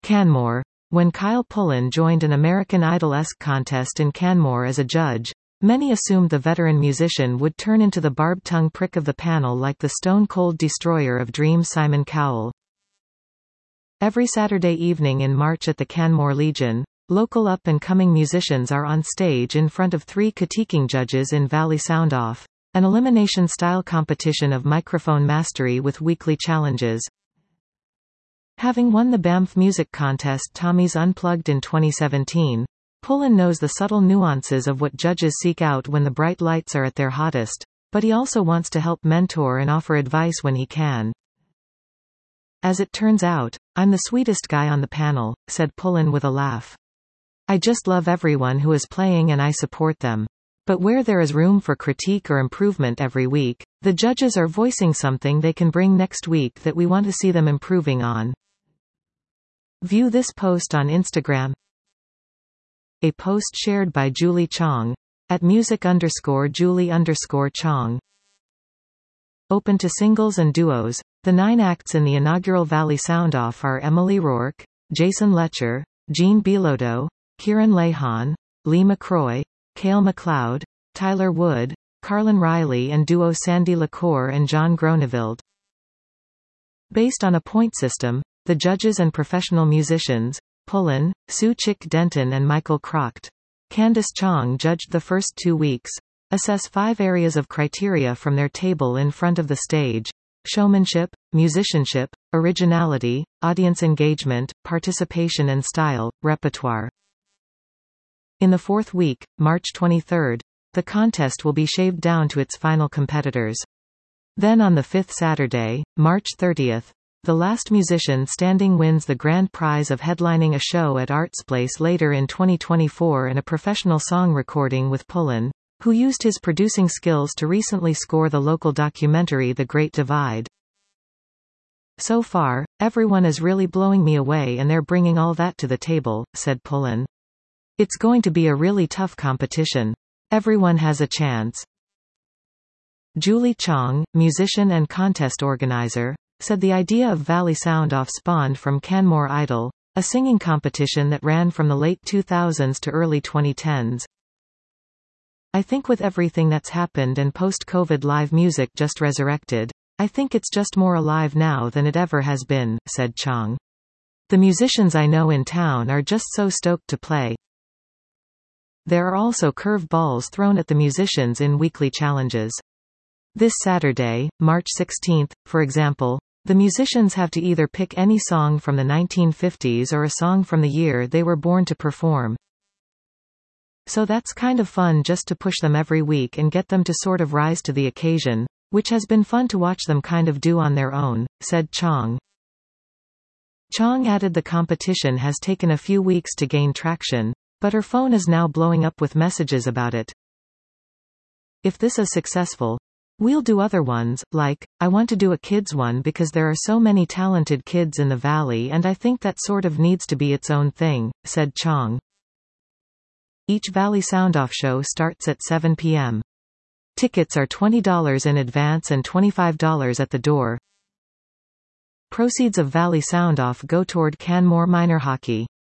Canmore. When Kyle Pullen joined an American Idol-esque contest in Canmore as a judge, many assumed the veteran musician would turn into the barbed tongue prick of the panel like the stone-cold destroyer of dreams Simon Cowell. Every Saturday evening in March at the Canmore Legion, local up-and-coming musicians are on stage in front of 3 critiquing judges in Valley Sound Off, an elimination-style competition of microphone mastery with weekly challenges. Having won the Banff Music Contest Tommy's Unplugged in 2017, Pullen knows the subtle nuances of what judges seek out when the bright lights are at their hottest, but he also wants to help mentor and offer advice when he can. As it turns out, I'm the sweetest guy on the panel, said Pullen with a laugh. I just love everyone who is playing and I support them. But where there is room for critique or improvement every week, the judges are voicing something they can bring next week that we want to see them improving on. View this post on Instagram. A post shared by Julie Chong at music_Julie_Chong. Open to singles and duos. The 9 acts in the inaugural Valley Sound Off are Emily Rourke, Jason Letcher, Jean Bilodeau, Kieran Lehan, Lee McCroy, Cale McLeod, Tyler Wood, Carlin Riley and duo Sandy LaCour and John Groeneveldt. Based on a point system, the judges and professional musicians, Pullen, Sue Chick Denton and Michael Crocht. Candice Chong judged the first 2 weeks. Assess 5 areas of criteria from their table in front of the stage: showmanship, musicianship, originality, audience engagement, participation and style, repertoire. In the 4th week, March 23, the contest will be shaved down to its final competitors. Then on the 5th Saturday, March 30, the last musician standing wins the grand prize of headlining a show at Artsplace later in 2024 and a professional song recording with Pullen, who used his producing skills to recently score the local documentary The Great Divide. So far, everyone is really blowing me away and they're bringing all that to the table, said Pullen. It's going to be a really tough competition. Everyone has a chance. Julie Chong, musician and contest organizer, said the idea of Valley Sound Off spawned from Canmore Idol, a singing competition that ran from the late 2000s to early 2010s. I think with everything that's happened and post-COVID live music just resurrected, I think it's just more alive now than it ever has been, said Chong. The musicians I know in town are just so stoked to play. There are also curve balls thrown at the musicians in weekly challenges. This Saturday, March 16, for example, the musicians have to either pick any song from the 1950s or a song from the year they were born to perform. So that's kind of fun just to push them every week and get them to sort of rise to the occasion, which has been fun to watch them kind of do on their own, said Chong. Chong added the competition has taken a few weeks to gain traction, but her phone is now blowing up with messages about it. If this is successful, we'll do other ones, like, I want to do a kids one because there are so many talented kids in the Valley and I think that sort of needs to be its own thing, said Chong. Each Valley Sound Off show starts at 7 p.m. Tickets are $20 in advance and $25 at the door. Proceeds of Valley Sound Off go toward Canmore Minor Hockey.